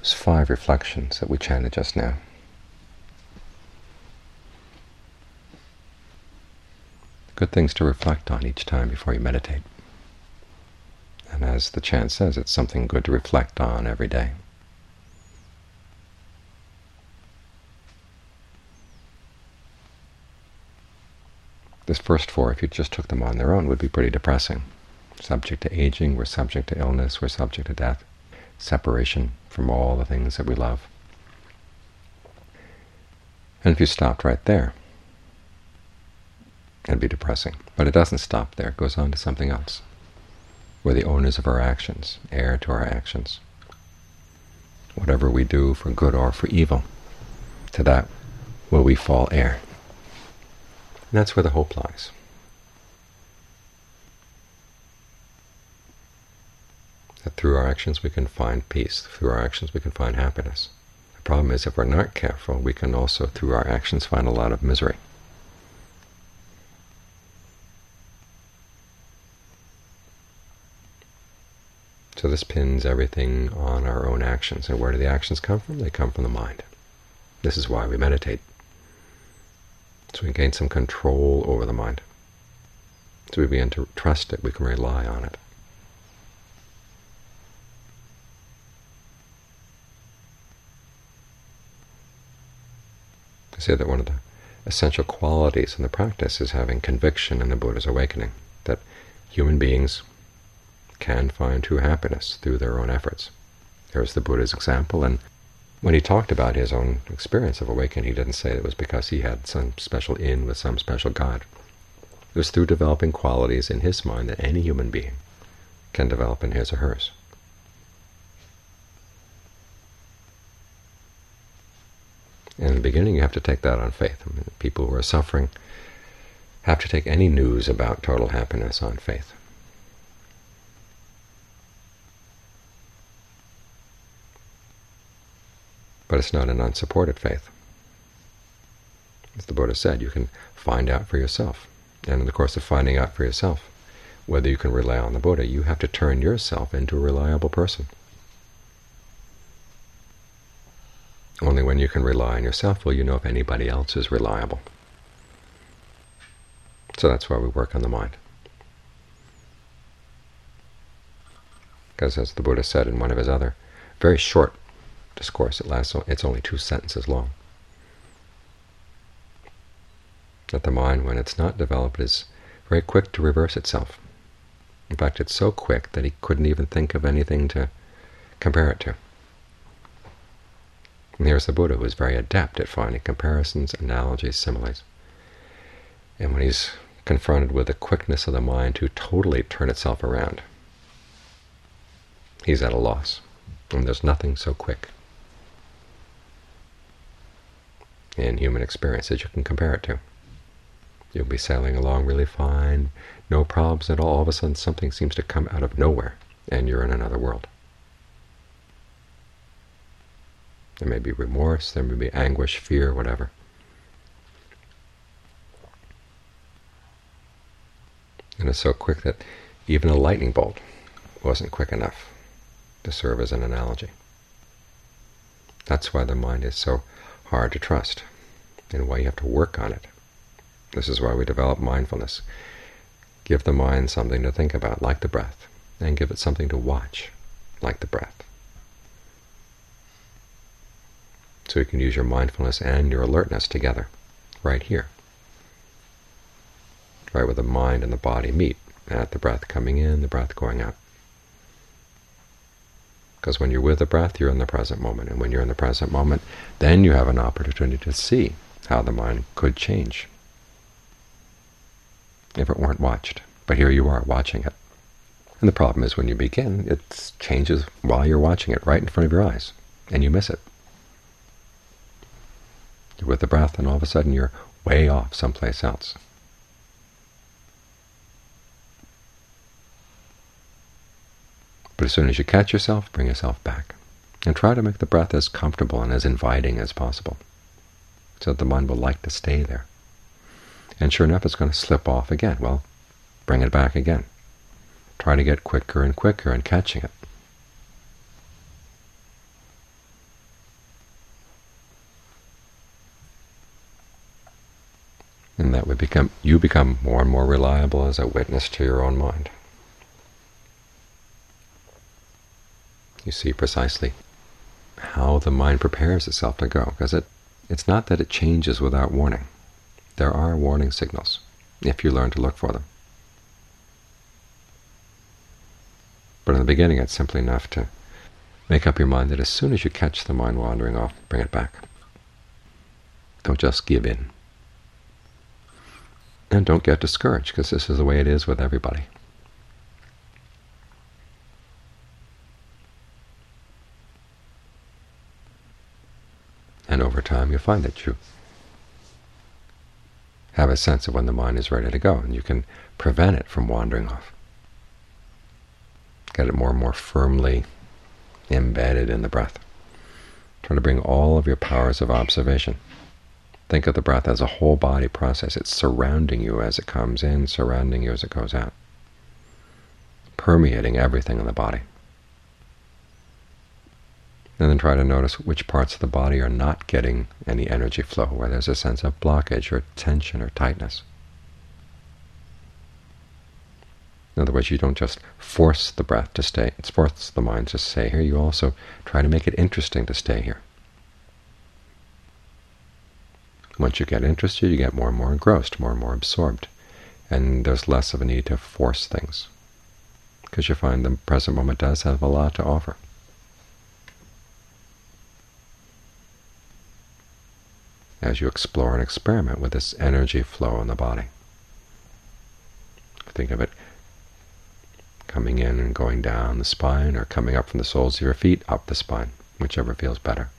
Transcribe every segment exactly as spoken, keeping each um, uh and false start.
those five reflections that we chanted just now. Good things to reflect on each time before you meditate. And as the chant says, it's something good to reflect on every day. This first four, if you just took them on their own, would be pretty depressing. Subject to aging, we're subject to illness, we're subject to death, separation from all the things that we love. And if you stopped right there, it'd be depressing. But it doesn't stop there. It goes on to something else. We're the owners of our actions, heir to our actions. Whatever we do for good or for evil, to that will we fall heir. And that's where the hope lies. That through our actions we can find peace. Through our actions we can find happiness. The problem is, if we're not careful, we can also, through our actions, find a lot of misery. So this pins everything on our own actions. And where do the actions come from? They come from the mind. This is why we meditate. So we gain some control over the mind. So we begin to trust it, we can rely on it. I say that one of the essential qualities in the practice is having conviction in the Buddha's awakening, that human beings can find true happiness through their own efforts. Here's the Buddha's example, and when he talked about his own experience of awakening, he didn't say it was because he had some special in with some special God. It was through developing qualities in his mind that any human being can develop in his or hers. In the beginning, you have to take that on faith. I mean, people who are suffering have to take any news about total happiness on faith. But it's not an unsupported faith. As the Buddha said, you can find out for yourself. And in the course of finding out for yourself whether you can rely on the Buddha, you have to turn yourself into a reliable person. Only when you can rely on yourself will you know if anybody else is reliable. So that's why we work on the mind. Because as the Buddha said in one of his other very short discourse, it lasts, it's only two sentences long, that the mind, when it's not developed, is very quick to reverse itself. In fact, it's so quick that he couldn't even think of anything to compare it to. And here's the Buddha, who is very adept at finding comparisons, analogies, similes. And when he's confronted with the quickness of the mind to totally turn itself around, he's at a loss. And there's nothing so quick in human experience that you can compare it to. You'll be sailing along really fine, no problems at all. All of a sudden something seems to come out of nowhere, and you're in another world. There may be remorse, there may be anguish, fear, whatever. And it's so quick that even a lightning bolt wasn't quick enough to serve as an analogy. That's why the mind is so hard to trust, and why you have to work on it. This is why we develop mindfulness. Give the mind something to think about, like the breath, and give it something to watch, like the breath. So you can use your mindfulness and your alertness together, right here, right where the mind and the body meet, at the breath coming in, the breath going out. Because when you're with the breath, you're in the present moment. And when you're in the present moment, then you have an opportunity to see how the mind could change if it weren't watched. But here you are, watching it. And the problem is, when you begin, it changes while you're watching it, right in front of your eyes, and you miss it. You're with the breath, and all of a sudden you're way off someplace else. But as soon as you catch yourself, bring yourself back. And try to make the breath as comfortable and as inviting as possible, so that the mind will like to stay there. And sure enough, it's going to slip off again. Well, bring it back again. Try to get quicker and quicker in catching it. become, you become more and more reliable as a witness to your own mind. You see precisely how the mind prepares itself to go, because it, it's not that it changes without warning. There are warning signals, if you learn to look for them. But in the beginning, it's simply enough to make up your mind that as soon as you catch the mind wandering off, bring it back. Don't just give in. And don't get discouraged, because this is the way it is with everybody. And over time, you'll find that you have a sense of when the mind is ready to go, and you can prevent it from wandering off. Get it more and more firmly embedded in the breath. Try to bring all of your powers of observation. Think of the breath as a whole body process. It's surrounding you as it comes in, surrounding you as it goes out, permeating everything in the body. And then try to notice which parts of the body are not getting any energy flow, where there's a sense of blockage or tension or tightness. In other words, you don't just force the breath to stay, it's force the mind to stay here. You also try to make it interesting to stay here. Once you get interested, you get more and more engrossed, more and more absorbed, and there's less of a need to force things, because you find the present moment does have a lot to offer. As you explore and experiment with this energy flow in the body. Think of it coming in and going down the spine, or coming up from the soles of your feet up the spine, whichever feels better.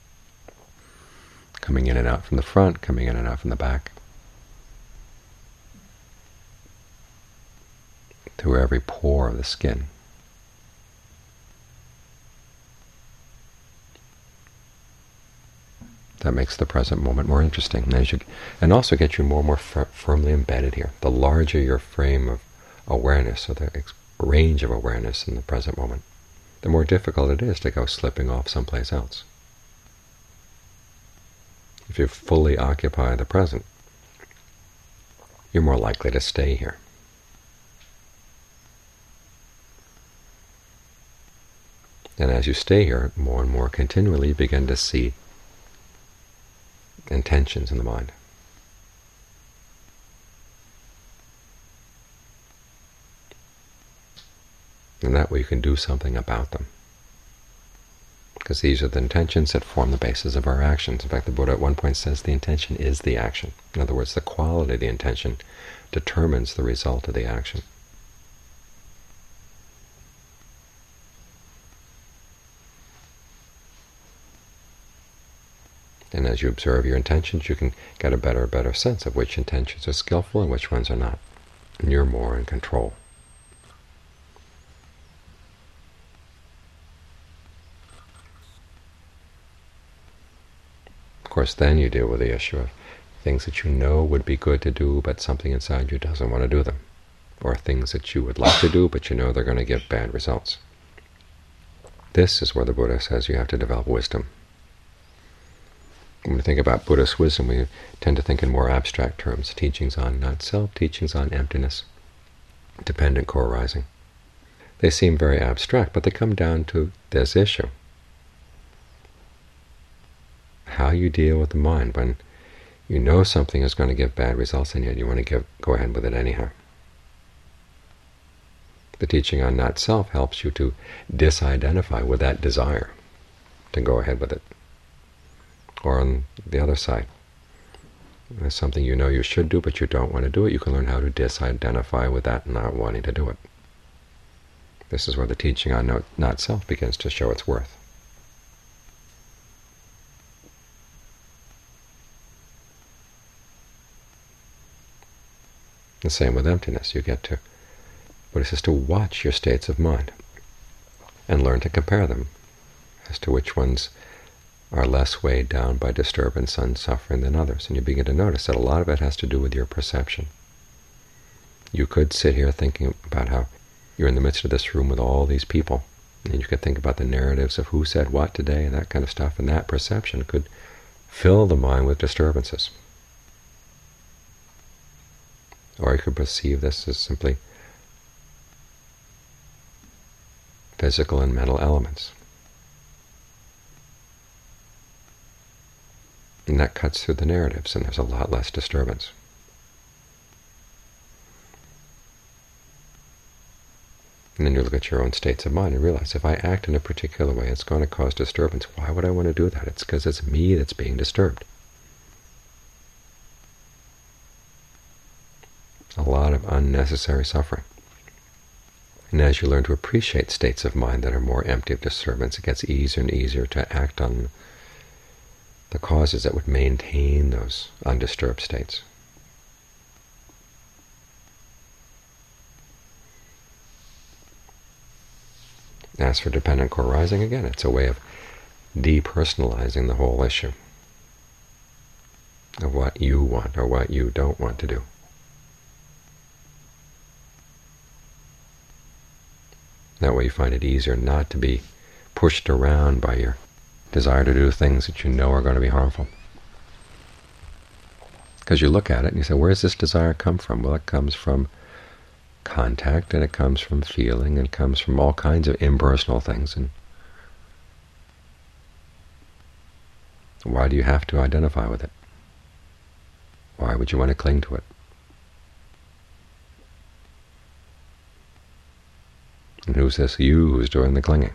Coming in and out from the front, coming in and out from the back, through every pore of the skin. That makes the present moment more interesting, and, as you, and also gets you more and more fir firmly embedded here. The larger your frame of awareness, or the range of awareness in the present moment, the more difficult it is to go slipping off someplace else. If you fully occupy the present, you're more likely to stay here. And as you stay here, more and more continually, you begin to see intentions in the mind. And that way you can do something about them. Because these are the intentions that form the basis of our actions. In fact, the Buddha at one point says the intention is the action. In other words, the quality of the intention determines the result of the action. And as you observe your intentions, you can get a better and better sense of which intentions are skillful and which ones are not. And you're more in control. Of course, then you deal with the issue of things that you know would be good to do, but something inside you doesn't want to do them. Or things that you would like to do, but you know they're going to give bad results. This is where the Buddha says you have to develop wisdom. When we think about Buddhist wisdom, we tend to think in more abstract terms. Teachings on not-self, teachings on emptiness, dependent co-arising. They seem very abstract, but they come down to this issue. How you deal with the mind when you know something is going to give bad results, and yet you want to give, go ahead with it anyhow. The teaching on not-self helps you to disidentify with that desire to go ahead with it. Or on the other side, there's something you know you should do, but you don't want to do it. You can learn how to disidentify with that not wanting to do it. This is where the teaching on not-self begins to show its worth. The same with emptiness. You get to, Buddha says, to watch your states of mind and learn to compare them as to which ones are less weighed down by disturbance and suffering than others. And you begin to notice that a lot of it has to do with your perception. You could sit here thinking about how you're in the midst of this room with all these people, and you could think about the narratives of who said what today and that kind of stuff, and that perception could fill the mind with disturbances. Or you could perceive this as simply physical and mental elements. And that cuts through the narratives, and there's a lot less disturbance. And then you look at your own states of mind and realize, if I act in a particular way, it's going to cause disturbance. Why would I want to do that? It's because it's me that's being disturbed. A lot of unnecessary suffering. And as you learn to appreciate states of mind that are more empty of disturbance, it gets easier and easier to act on the causes that would maintain those undisturbed states. As for dependent co-arising, again, it's a way of depersonalizing the whole issue of what you want or what you don't want to do. That way you find it easier not to be pushed around by your desire to do things that you know are going to be harmful. Because you look at it and you say, where does this desire come from? Well, it comes from contact, and it comes from feeling, and it comes from all kinds of impersonal things. And why do you have to identify with it? Why would you want to cling to it? And who's this you who's doing the clinging?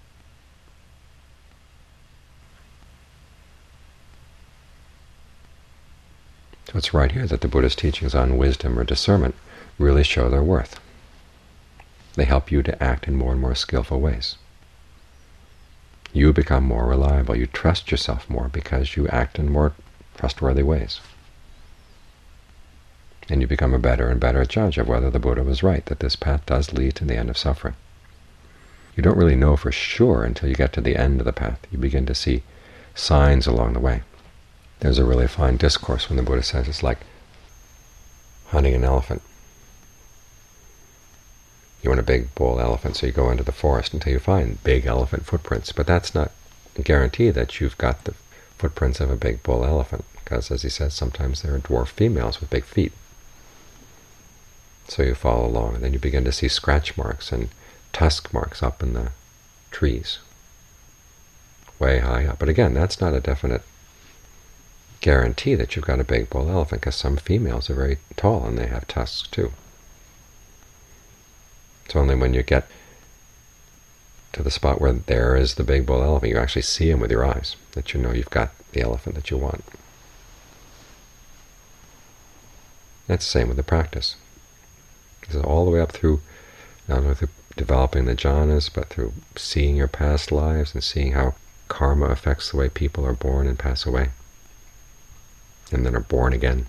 So it's right here that the Buddha's teachings on wisdom or discernment really show their worth. They help you to act in more and more skillful ways. You become more reliable. You trust yourself more because you act in more trustworthy ways. And you become a better and better judge of whether the Buddha was right, that this path does lead to the end of suffering. You don't really know for sure until you get to the end of the path. You begin to see signs along the way. There's a really fine discourse when the Buddha says it's like hunting an elephant. You want a big bull elephant, so you go into the forest until you find big elephant footprints. But that's not a guarantee that you've got the footprints of a big bull elephant, because, as he says, sometimes there are dwarf females with big feet. So you follow along, and then you begin to see scratch marks and tusk marks up in the trees, way high up. But again, that's not a definite guarantee that you've got a big bull elephant, because some females are very tall and they have tusks too. It's only when you get to the spot where there is the big bull elephant, you actually see him with your eyes, that you know you've got the elephant that you want. That's the same with the practice. This is all the way up through, not only through developing the jhanas, but through seeing your past lives and seeing how karma affects the way people are born and pass away, and then are born again.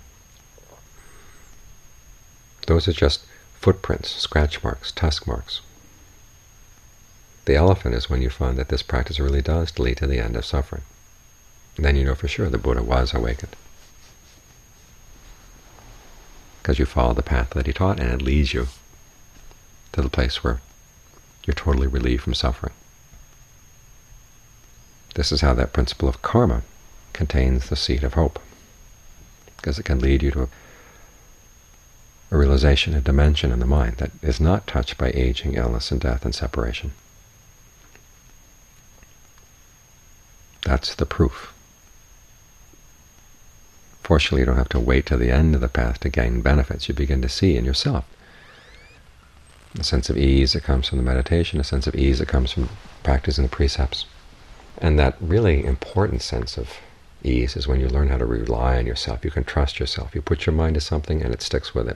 Those are just footprints, scratch marks, tusk marks. The elephant is when you find that this practice really does lead to the end of suffering. And then you know for sure the Buddha was awakened, because you follow the path that he taught, and it leads you to the place where you're totally relieved from suffering. This is how that principle of karma contains the seed of hope, because it can lead you to a a realization, a dimension in the mind that is not touched by aging, illness, and death, and separation. That's the proof. Fortunately, you don't have to wait to the end of the path to gain benefits. You begin to see in yourself a sense of ease that comes from the meditation, a sense of ease that comes from practicing the precepts. And that really important sense of ease is when you learn how to rely on yourself. You can trust yourself. You put your mind to something and it sticks with it.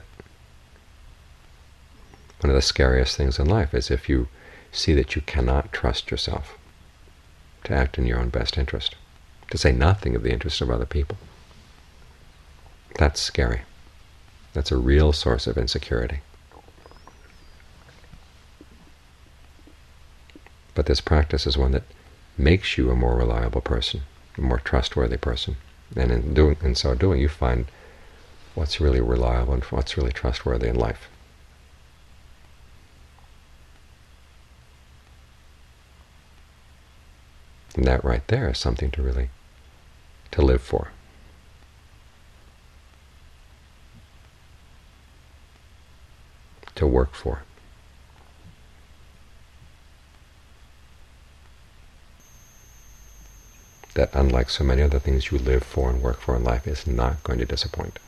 One of the scariest things in life is if you see that you cannot trust yourself to act in your own best interest, to say nothing of the interest of other people. That's scary. That's a real source of insecurity. But this practice is one that makes you a more reliable person, a more trustworthy person. And in doing, in so doing, you find what's really reliable and what's really trustworthy in life. And that right there is something to really to live for. work for. That unlike so many other things you live for and work for in life, is not going to disappoint.